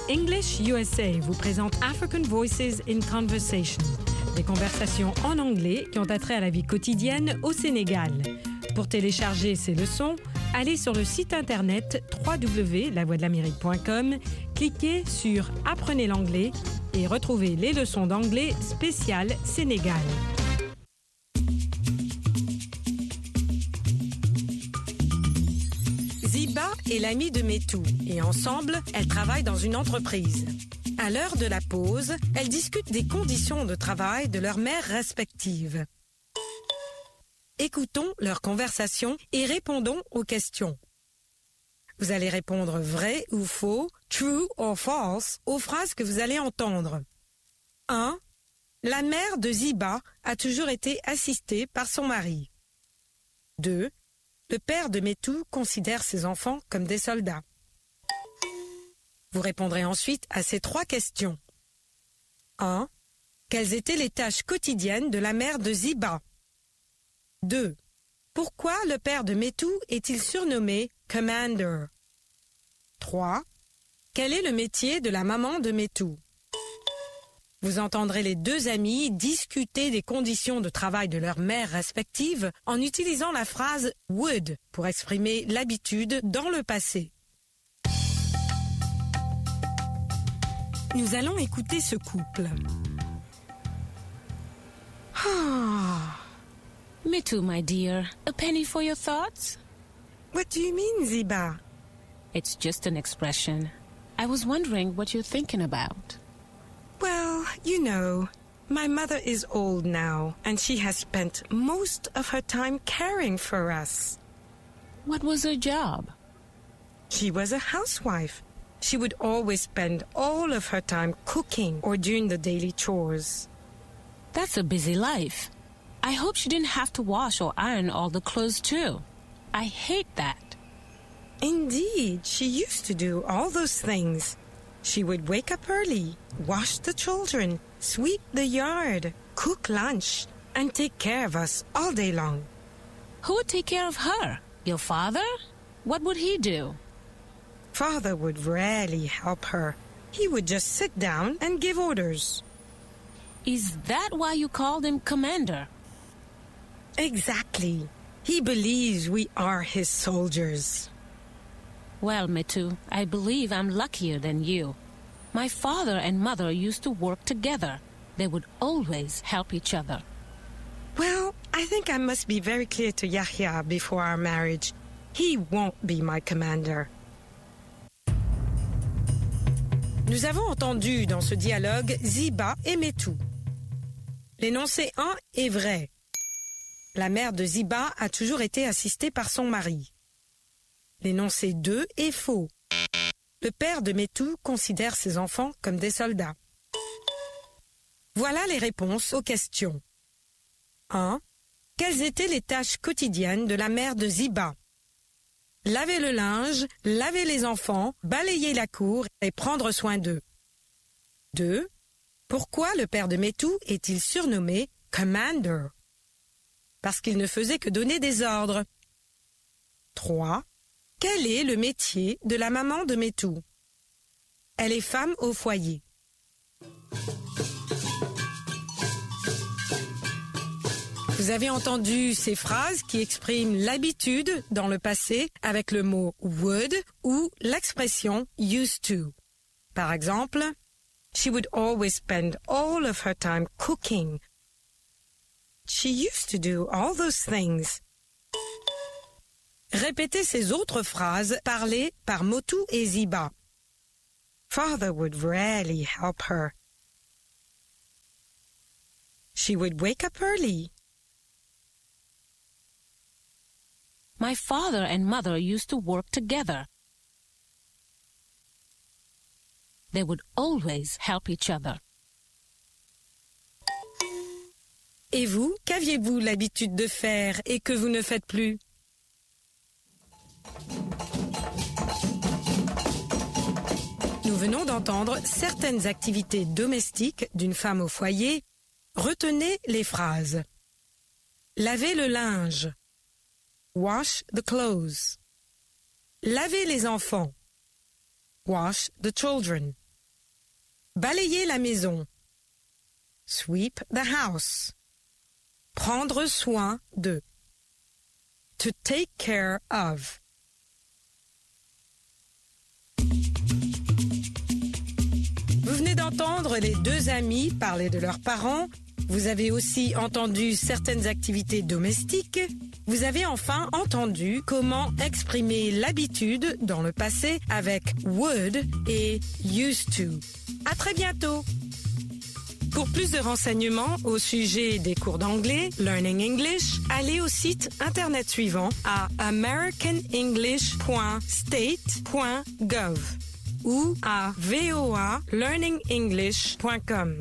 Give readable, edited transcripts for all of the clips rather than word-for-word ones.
English USA vous présente African Voices in Conversation, des conversations en anglais qui ont attrait à la vie quotidienne au Sénégal. Pour télécharger ces leçons, allez sur le site internet www.lavoixdelamérique.com, cliquez sur « Apprenez l'anglais » et retrouvez les leçons d'anglais spéciales Sénégal. Ziba est l'amie de Metou et ensemble, elles travaillent dans une entreprise. À l'heure de la pause, elles discutent des conditions de travail de leurs mères respectives. Écoutons leur conversation et répondons aux questions. Vous allez répondre vrai ou faux, true or false, aux phrases que vous allez entendre. 1. La mère de Ziba a toujours été assistée par son mari. 2. Le père de Metou considère ses enfants comme des soldats. Vous répondrez ensuite à ces 3 questions. 1. Quelles étaient les tâches quotidiennes de la mère de Ziba? 2. Pourquoi le père de Metou est-il surnommé Commander? 3. Quel est le métier de la maman de Metou? Vous entendrez les 2 amies discuter des conditions de travail de leurs mères respectives en utilisant la phrase « would » pour exprimer l'habitude dans le passé. Nous allons écouter ce couple. Metou, my dear, a penny for your thoughts? What do you mean, Ziba? It's just an expression. I was wondering what you're thinking about. Well, you know, my mother is old now, and she has spent most of her time caring for us. What was her job? She was a housewife. She would always spend all of her time cooking or doing the daily chores. That's a busy life. I hope she didn't have to wash or iron all the clothes too. I hate that. Indeed, she used to do all those things. She would wake up early, wash the children, sweep the yard, cook lunch, and take care of us all day long. Who would take care of her? Your father? What would he do? Father would rarely help her. He would just sit down and give orders. Is that why you called him Commander? Exactly. He believes we are his soldiers. Well, Metou, I believe I'm luckier than you. My father and mother used to work together. They would always help each other. Well, I think I must be very clear to Yahya before our marriage. He won't be my commander. Nous avons entendu dans ce dialogue Ziba et Metou. L'énoncé 1 est vrai. La mère de Ziba a toujours été assistée par son mari. L'énoncé 2 est faux. Le père de Metou considère ses enfants comme des soldats. Voilà les réponses aux questions. 1. Quelles étaient les tâches quotidiennes de la mère de Ziba? Laver le linge, laver les enfants, balayer la cour et prendre soin d'eux. 2. Pourquoi le père de Metou est-il surnommé Commander? Parce qu'il ne faisait que donner des ordres. 3. Quel est le métier de la maman de Metou? Elle est femme au foyer. Vous avez entendu ces phrases qui expriment l'habitude dans le passé avec le mot would ou l'expression used to. Par exemple, she would always spend all of her time cooking. She used to do all those things. Répétez ces autres phrases parlées par Metou et Ziba. Father would rarely help her. She would wake up early. My father and mother used to work together. They would always help each other. Et vous, qu'aviez-vous l'habitude de faire et que vous ne faites plus? Nous venons d'entendre certaines activités domestiques d'une femme au foyer. Retenez les phrases. Laver le linge. Wash the clothes. Laver les enfants. Wash the children. Balayer la maison. Sweep the house. Prendre soin de. To take care of. Vous venez d'entendre les deux amis parler de leurs parents. Vous avez aussi entendu certaines activités domestiques. Vous avez enfin entendu comment exprimer l'habitude dans le passé avec would et used to. À très bientôt! Pour plus de renseignements au sujet des cours d'anglais, Learning English, allez au site internet suivant à americanenglish.state.gov ou à voalearningenglish.com.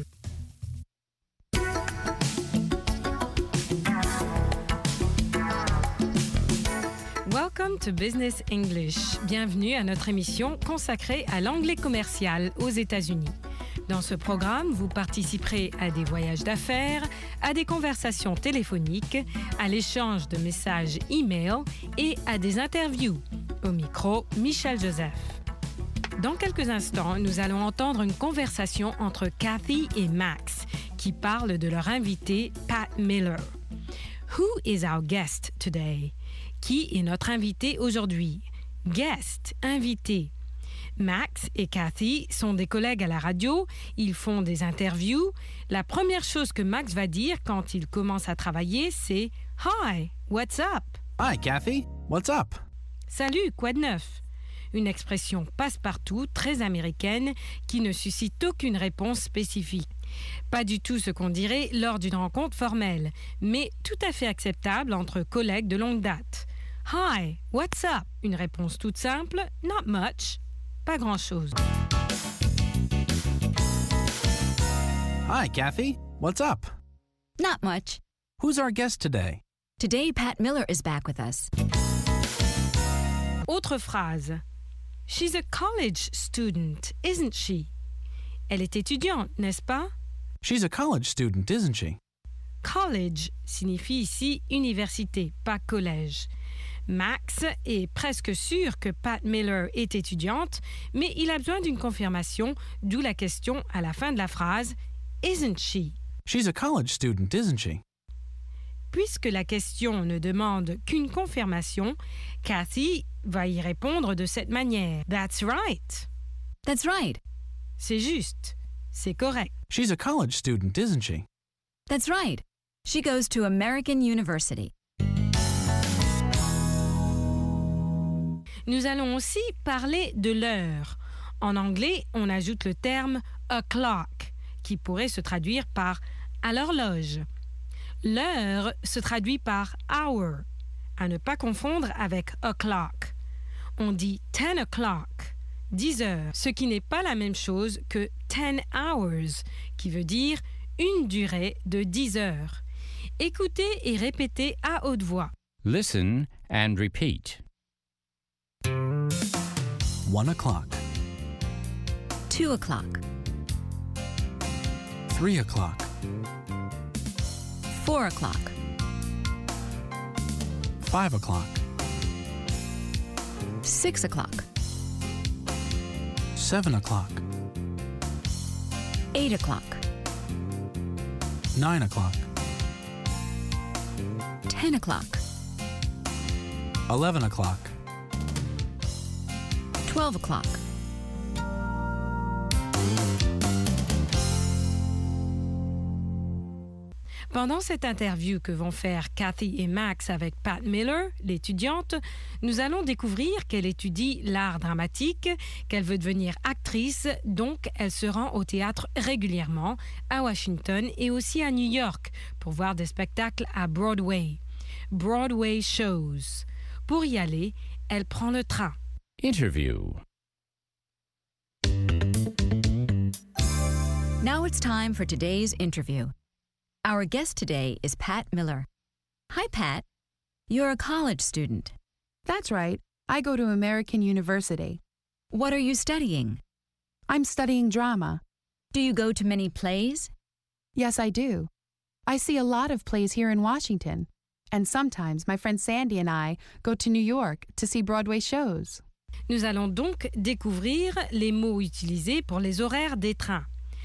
Welcome to Business English. Bienvenue à notre émission consacrée à l'anglais commercial aux États-Unis. Dans ce programme, vous participerez à des voyages d'affaires, à des conversations téléphoniques, à l'échange de messages e-mail et à des interviews. Au micro, Michel Joseph. Dans quelques instants, nous allons entendre une conversation entre Kathy et Max qui parlent de leur invité, Pat Miller. Who is our guest today? Qui est notre invité aujourd'hui? Guest, invité. Max et Kathy sont des collègues à la radio, ils font des interviews. La première chose que Max va dire quand il commence à travailler, c'est « Hi, what's up? » Hi, Kathy. What's up? Salut, quoi de neuf? Une expression passe-partout, très américaine, qui ne suscite aucune réponse spécifique. Pas du tout ce qu'on dirait lors d'une rencontre formelle, mais tout à fait acceptable entre collègues de longue date. « Hi, what's up? » Une réponse toute simple, « Not much. » Pas grand-chose. Hi, Kathy. What's up? Not much. Who's our guest today? Today, Pat Miller is back with us. Autre phrase. She's a college student, isn't she? Elle est étudiante, n'est-ce pas? She's a college student, isn't she? College signifie ici université, pas collège. Max est presque sûr que Pat Miller est étudiante, mais il a besoin d'une confirmation, d'où la question à la fin de la phrase « Isn't she? » She's a college student, isn't she? Puisque la question ne demande qu'une confirmation, Kathy va y répondre de cette manière. « That's right. » That's right. C'est juste. C'est correct. She's a college student, isn't she? That's right. She goes to American University. Nous allons aussi parler de l'heure. En anglais, on ajoute le terme « o'clock » qui pourrait se traduire par « à l'horloge ». L'heure se traduit par « hour », à ne pas confondre avec « o'clock ». On dit « 10 o'clock », 10 heures, ce qui n'est pas la même chose que « 10 hours », qui veut dire une durée de 10 heures. Écoutez et répétez à haute voix. Listen and repeat. 1 o'clock. 2 o'clock. 3 o'clock. 4 o'clock. 5 o'clock. 6 o'clock. 7 o'clock. 8 o'clock. 9 o'clock. 10 o'clock. 11 o'clock. 12 o'clock. Pendant cette interview que vont faire Kathy et Max avec Pat Miller, l'étudiante, nous allons découvrir qu'elle étudie l'art dramatique, qu'elle veut devenir actrice, donc elle se rend au théâtre régulièrement, à Washington et aussi à New York, pour voir des spectacles à Broadway. Broadway shows. Pour y aller, elle prend le train. Interview. Now it's time for today's interview. Our guest today is Pat Miller. Hi, Pat. You're a college student. That's right. I go to American University. What are you studying? I'm studying drama. Do you go to many plays? Yes, I do. I see a lot of plays here in Washington. And sometimes my friend Sandy and I go to New York to see Broadway shows. Nous allons donc découvrir les mots utilisés pour les horaires des trains.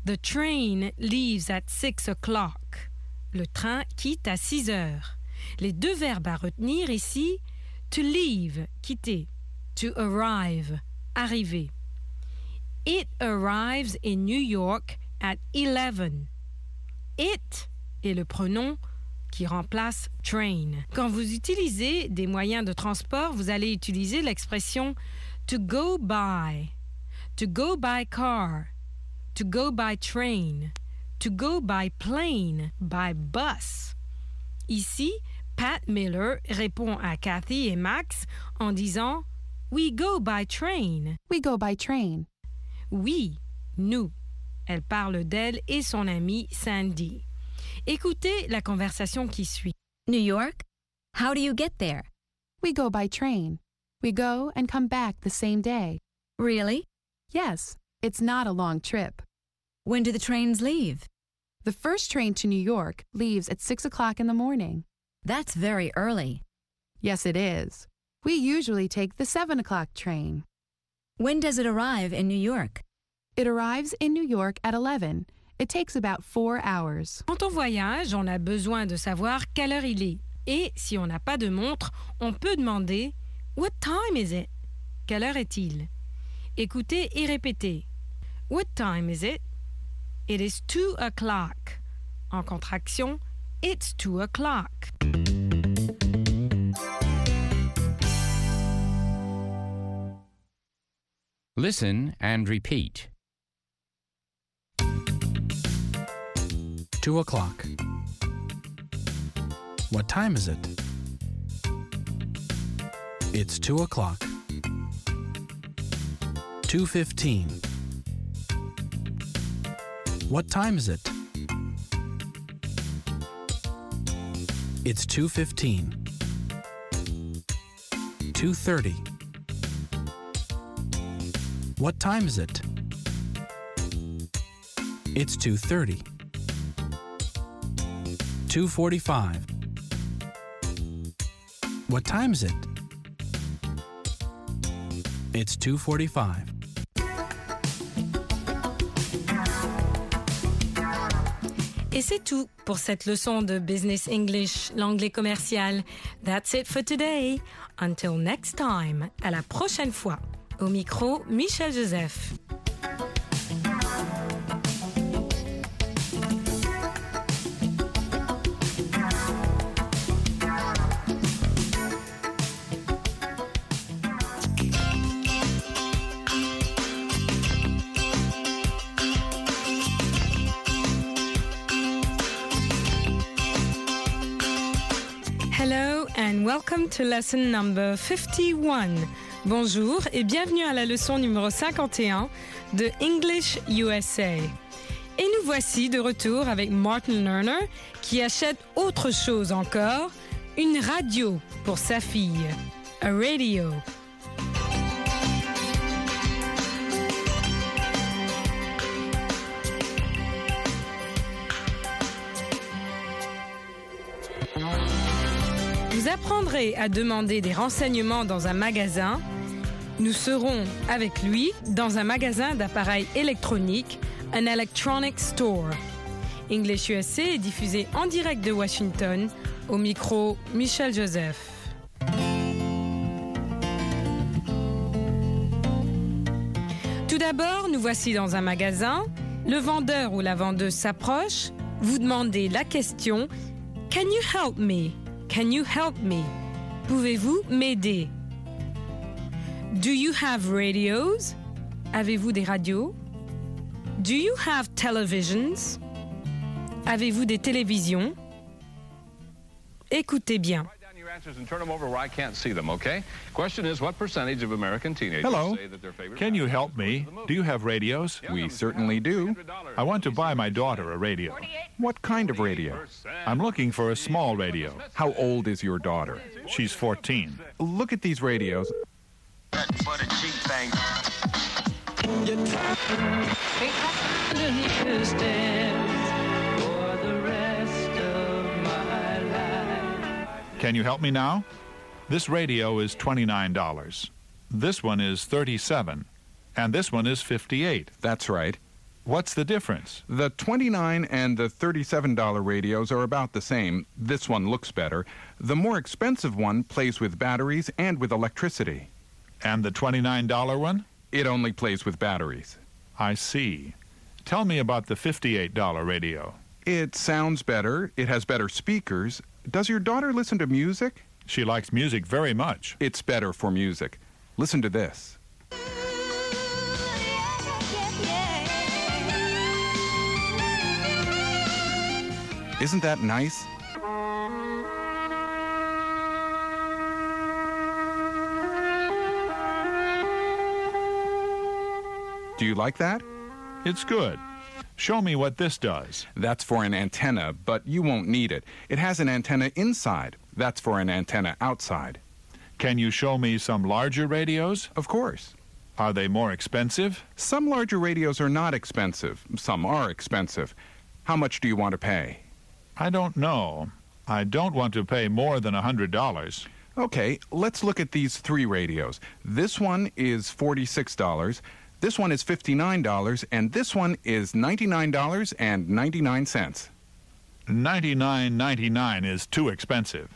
The train leaves at 6 o'clock. Le train quitte à 6 heures. Les deux verbes à retenir ici, to leave, quitter, to arrive, arriver. It arrives in New York at 11. It est le pronom qui remplace train. Quand vous utilisez des moyens de transport, vous allez utiliser l'expression to go by car, to go by train, to go by plane, by bus. Ici, Pat Miller répond à Kathy et Max en disant « We go by train ». We go by train. Oui, nous. Elle parle d'elle et son amie Sandy. Écoutez la conversation qui suit. New York? How do you get there? We go by train. We go and come back the same day. Really? Yes, it's not a long trip. When do the trains leave? The first train to New York leaves at 6 o'clock in the morning. That's very early. Yes, it is. We usually take the 7 o'clock train. When does it arrive in New York? It arrives in New York at 11. It takes about 4 hours. Quand on voyage, on a besoin de savoir quelle heure il est. Et si on n'a pas de montre, on peut demander « What time is it? » Quelle heure est-il? Écoutez et répétez. What time is it? It is 2 o'clock. En contraction, it's 2 o'clock. Listen and repeat. 2 o'clock. What time is it? It's 2 o'clock. 2:15. What time is it? It's 2:15. 2:30. What time is it? It's 2:30. 2:45. What time is it? It's 2:45. Et c'est tout pour cette leçon de Business English, l'anglais commercial. That's it for today. Until next time. À la prochaine fois. Au micro, Michel Joseph. Hello and welcome to lesson number 51. Bonjour et bienvenue à la leçon numéro 51 de English USA. Et nous voici de retour avec Martin Lerner qui achète autre chose encore, une radio pour sa fille. A radio. Vous apprendrez à demander des renseignements dans un magasin. Nous serons avec lui dans un magasin d'appareils électroniques, un electronic store. English USA est diffusé en direct de Washington, au micro Michel Joseph. Tout d'abord, nous voici dans un magasin. Le vendeur ou la vendeuse s'approche. Vous demandez la question « Can you help me? Can you help me? Pouvez-vous m'aider? Do you have radios? Avez-vous des radios? Do you have televisions? Avez-vous des télévisions? Écoutez bien. And turn them over where I can't see them, okay? Question is, what percentage of American teenagers Hello. say that their favorite Can you genre help is me? the movie? Do you have radios? We certainly do. I want to buy my daughter a radio. What kind of radio? I'm looking for a small radio. How old is your daughter? She's 14. Look at these radios. Can you help me now? This radio is $29. This one is $37. And this one is $58. That's right. What's the difference? The $29 and the $37 radios are about the same. This one looks better. The more expensive one plays with batteries and with electricity. And the $29 one? It only plays with batteries. I see. Tell me about the $58 radio. It sounds better. It has better speakers. Does your daughter listen to music? She likes music very much. It's better for music. Listen to this. Isn't that nice? Do you like that? It's good. Show me what this does. That's for an antenna, but you won't need it. It has an antenna inside. That's for an antenna outside. Can you show me some larger radios? Of course. Are they more expensive? Some larger radios are not expensive. Some are expensive. How much do you want to pay? I don't know. I don't want to pay more than $100. Okay, let's look at these three radios. This one is $46. This one is $59, and this one is $99.99. $99.99 is too expensive.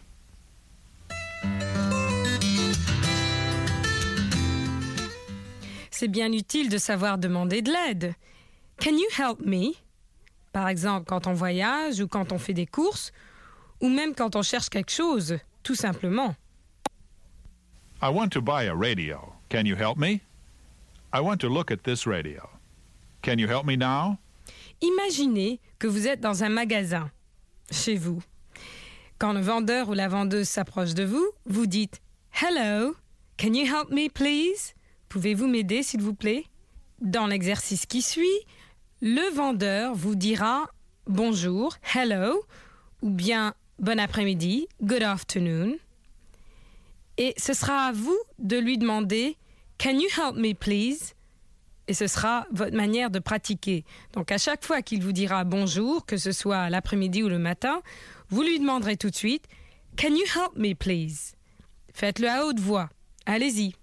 C'est bien utile de savoir demander de l'aide. Can you help me? Par exemple, quand on voyage ou quand on fait des courses, ou même quand on cherche quelque chose, tout simplement. I want to buy a radio. Can you help me? I want to look at this radio. Can you help me now? Imaginez que vous êtes dans un magasin, chez vous. Quand le vendeur ou la vendeuse s'approche de vous, vous dites « Hello, can you help me please? Pouvez-vous m'aider s'il vous plaît ?» Dans l'exercice qui suit, le vendeur vous dira « Bonjour, hello » ou bien « Bon après-midi, good afternoon ». Et ce sera à vous de lui demander « Can you help me please ?» Et ce sera votre manière de pratiquer. Donc à chaque fois qu'il vous dira bonjour, que ce soit l'après-midi ou le matin, vous lui demanderez tout de suite « Can you help me please ?» Faites-le à haute voix. Allez-y.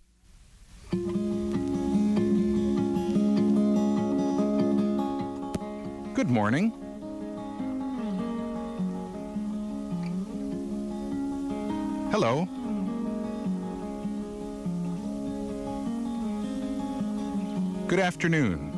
Good morning. Hello. Good afternoon.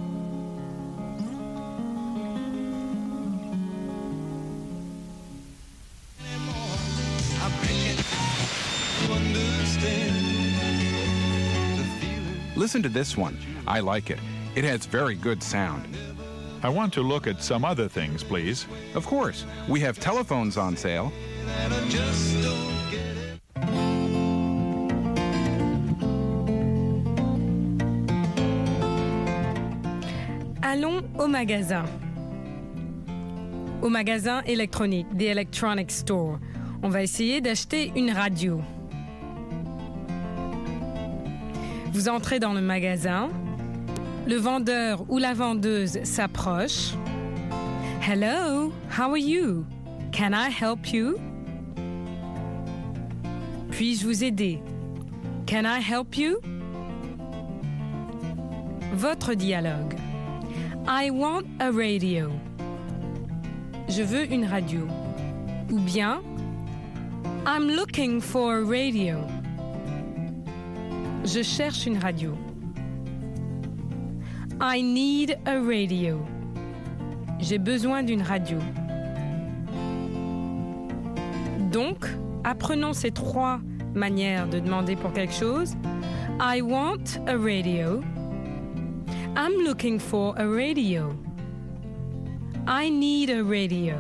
Listen to this one. I like it. It has very good sound. I want to look at some other things, please. Of course. We have telephones on sale. Allons au magasin. Au magasin électronique, the electronic store. On va essayer d'acheter une radio. Vous entrez dans le magasin. Le vendeur ou la vendeuse s'approche. Hello, how are you? Can I help you? Puis-je vous aider? Can I help you? Votre dialogue. I want a radio. Je veux une radio. Ou bien, I'm looking for a radio. Je cherche une radio. I need a radio. J'ai besoin d'une radio. Donc, apprenons ces trois manières de demander pour quelque chose. I want a radio. I'm looking for a radio. I need a radio.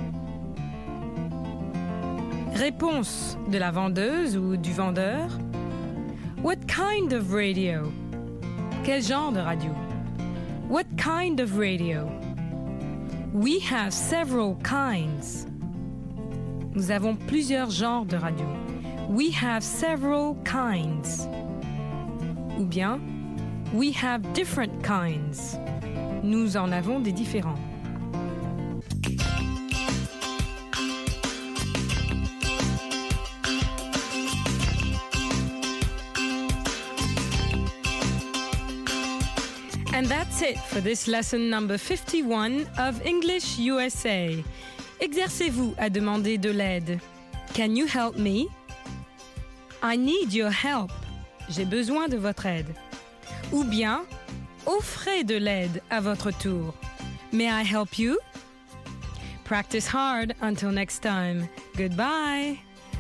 Réponse de la vendeuse ou du vendeur. What kind of radio? Quel genre de radio? What kind of radio? We have several kinds. Nous avons plusieurs genres de radio. We have several kinds. Ou bien, we have different kinds. Nous en avons des différents. And that's it for this lesson number 51 of English USA. Exercez-vous à demander de l'aide. Can you help me? I need your help. J'ai besoin de votre aide. Ou bien, offrez de l'aide à votre tour. May I help you? Practice hard until next time. Goodbye.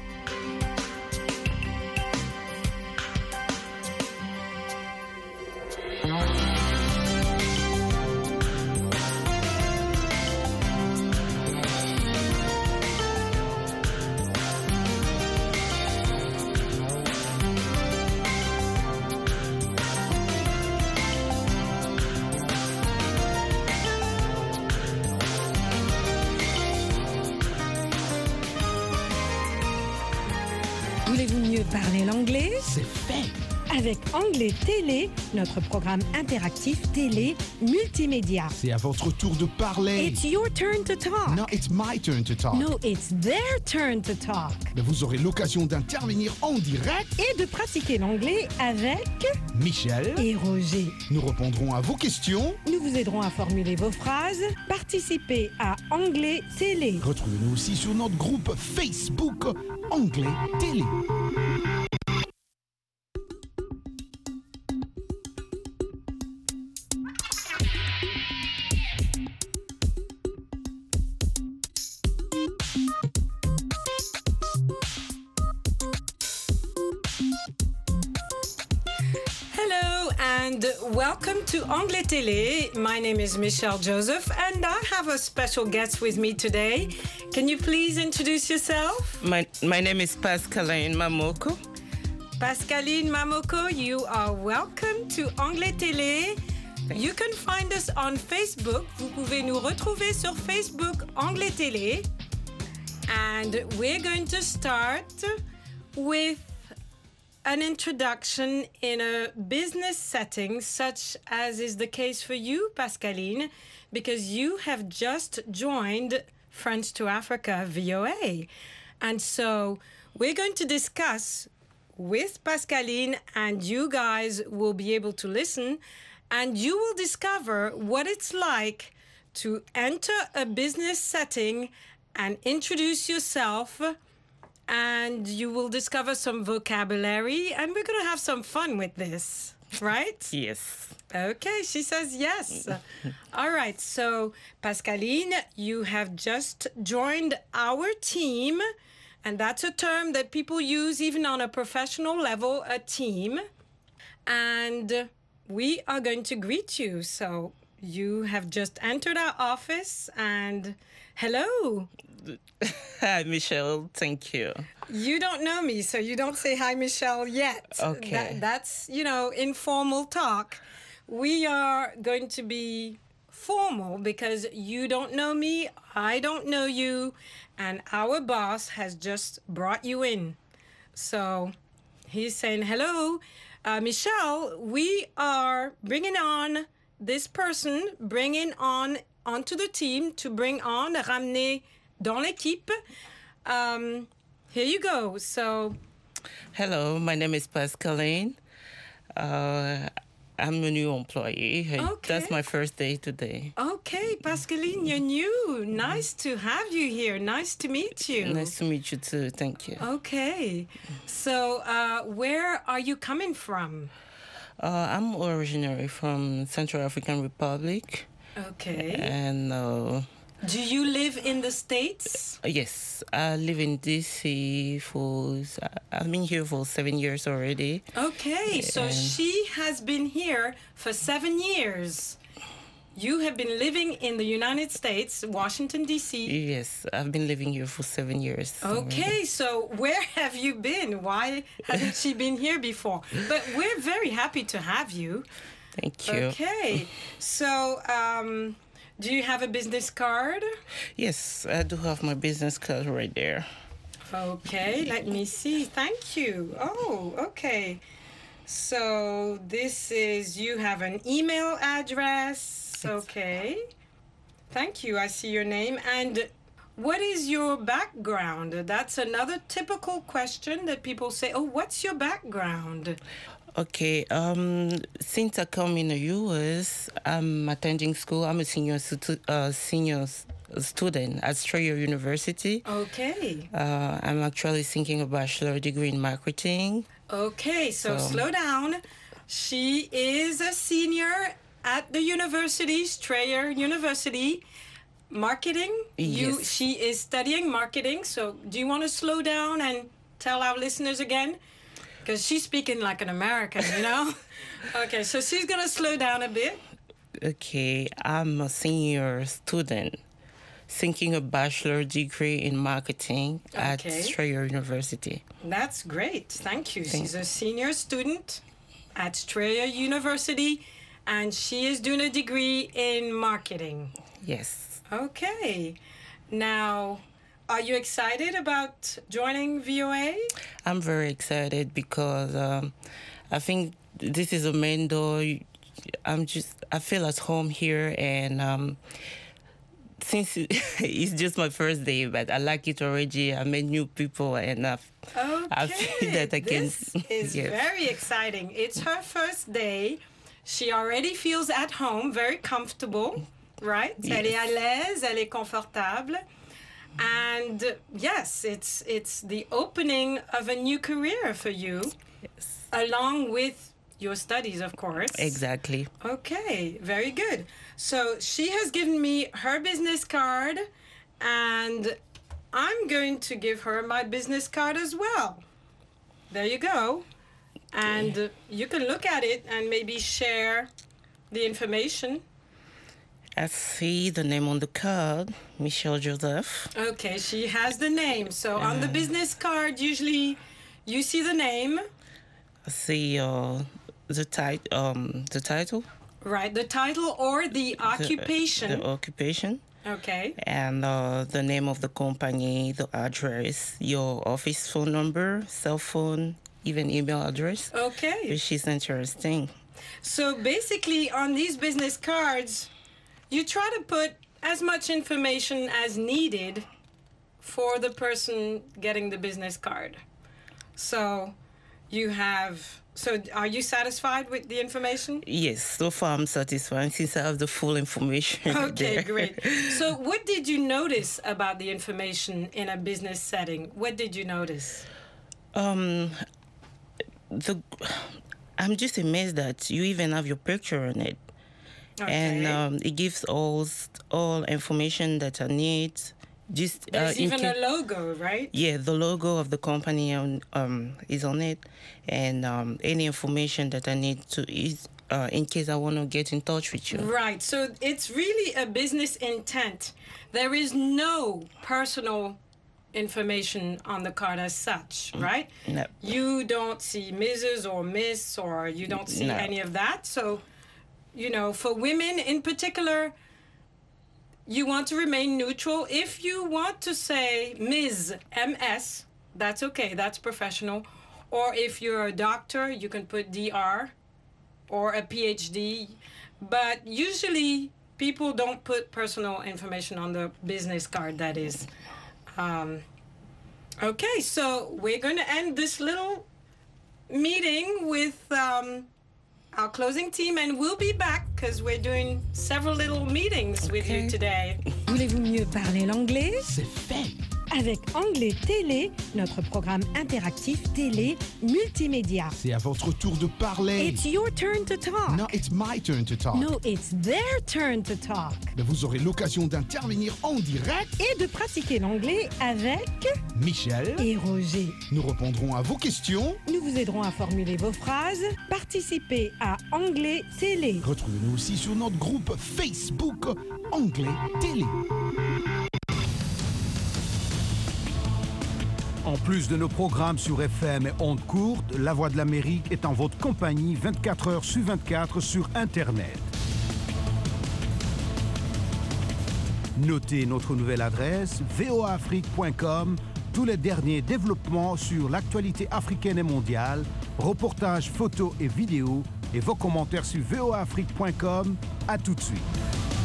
Voulez-vous mieux parler l'anglais? C'est fait! Avec Anglais Télé, notre programme interactif télé multimédia. C'est à votre tour de parler. It's your turn to talk. No, it's my turn to talk. No, it's their turn to talk. Mais vous aurez l'occasion d'intervenir en direct Et de pratiquer l'anglais avec Michel et Roger. Nous répondrons à vos questions. Nous vous aiderons à formuler vos phrases. Participez à Anglais Télé. Retrouvez-nous aussi sur notre groupe Facebook Anglais Télé. Hello and welcome to Anglais Télé. My name is Michelle Joseph and I have a special guest with me today. Can you please introduce yourself? My name is Pascaline Mamoko. Pascaline Mamoko, you are welcome to Anglais Télé. You can find us on Facebook. Vous pouvez nous retrouver sur Facebook Anglais Télé. And we're going to start with an introduction in a business setting, such as is the case for you, Pascaline, because you have just joined French to Africa VOA. And so we're going to discuss with Pascaline, and you guys will be able to listen, and you will discover what it's like to enter a business setting and introduce yourself, and you will discover some vocabulary, and we're going to have some fun with this, right? Yes. Okay, she says yes. All right, so Pascaline, you have just joined our team, and that's a term that people use even on a professional level, a team. And we are going to greet you. So you have just entered our office, and hello. Hi, Michelle. Thank you. You don't know me, so you don't say hi, Michelle, yet. Okay. That's, informal talk. We are going to be formal because you don't know me, I don't know you, and our boss has just brought you in. So he's saying, hello, Michelle, we are bringing on this person, onto the team to bring on, ramener dans l'équipe. Here you go. So, hello, my name is Pascaline. I'm a new employee. Okay. That's my first day today. Okay, Pascaline, you're new. Nice to have you here. Nice to meet you. Nice to meet you too. Thank you. Okay. So, where are you coming from? I'm originally from Central African Republic. Okay. And do you live in the States? Yes, I live in DC I've been here for 7 years already. Okay, so she has been here for 7 years. You have been living in the United States, Washington, D.C. Yes, I've been living here for 7 years. Okay, already. So where have you been? Why hasn't she been here before? But we're very happy to have you. Thank you. Okay, so do you have a business card? Yes, I do have my business card right there. Okay, let me see. Thank you. Oh, okay. So this is, you have an email address. Okay. Thank you. I see your name. And what is your background? That's another typical question that people say, oh, what's your background? Okay. Since I come in the U.S., I'm attending school. I'm a senior student at Strayer University. Okay. I'm actually thinking a bachelor degree in marketing. Okay, so slow down. She is a senior at the university, Strayer University. Marketing? Yes. She is studying marketing. So do you want to slow down and tell our listeners again? Because she's speaking like an American, you know? Okay, so she's going to slow down a bit. Okay, I'm a senior student thinking a bachelor degree in marketing at Strayer University. That's great. Thank you. She's a senior student at Strayer University, and she is doing a degree in marketing. Yes. Okay. Now, are you excited about joining VOA? I'm very excited because I think this is a main door. I feel at home here, and since it's just my first day, but I like it already. I met new people, and I feel that I can. This is very exciting. It's her first day. She already feels at home, very comfortable, right? Yes. Elle est à l'aise, elle est confortable. And yes, it's the opening of a new career for you, along with your studies, of course. Exactly. Okay, very good. So she has given me her business card, and I'm going to give her my business card as well. There you go. And you can look at it and maybe share the information. I see the name on the card, Michelle Joseph. Okay, she has the name. So on the business card, usually you see the name. I see the title. Right, the title or the occupation. The occupation. Okay. And the name of the company, the address, your office phone number, cell phone, even email address. Okay. Which is interesting. So basically, on these business cards, you try to put as much information as needed for the person getting the business card. So you have... So are you satisfied with the information? Yes, so far I'm satisfied since I have the full information. Okay, there. great. So what did you notice about the information in a business setting? What did you notice? I'm just amazed that you even have your picture on it. Okay. And it gives all information that I need. Just there's even a logo, right? Yeah, the logo of the company is on it, and any information that I need to in case I want to get in touch with you. Right. So it's really a business intent. There is no personal information on the card as such, right? No. You don't see Mrs. or Miss, or you don't see any of that. So, you know, for women in particular, you want to remain neutral. If you want to say Ms., MS, that's okay, that's professional. Or if you're a doctor, you can put DR or a PhD. But usually people don't put personal information on the business card, that is. Okay, so we're going to end this little meeting with our closing team, and we'll be back because we're doing several little meetings with you today. Voulez-vous mieux parler l'anglais? C'est fait! Avec Anglais Télé, notre programme interactif télé multimédia. C'est à votre tour de parler. It's your turn to talk. No, it's my turn to talk. No, it's their turn to talk. Mais vous aurez l'occasion d'intervenir en direct et de pratiquer l'anglais avec Michel et Roger. Nous répondrons à vos questions. Nous vous aiderons à formuler vos phrases. Participez à Anglais Télé. Retrouvez-nous aussi sur notre groupe Facebook Anglais Télé. En plus de nos programmes sur FM et ondes courtes, La Voix de l'Amérique est en votre compagnie 24 heures sur 24 sur Internet. Notez notre nouvelle adresse voaafrique.com, tous les derniers développements sur l'actualité africaine et mondiale, reportages, photos et vidéos, et vos commentaires sur voaafrique.com. À tout de suite.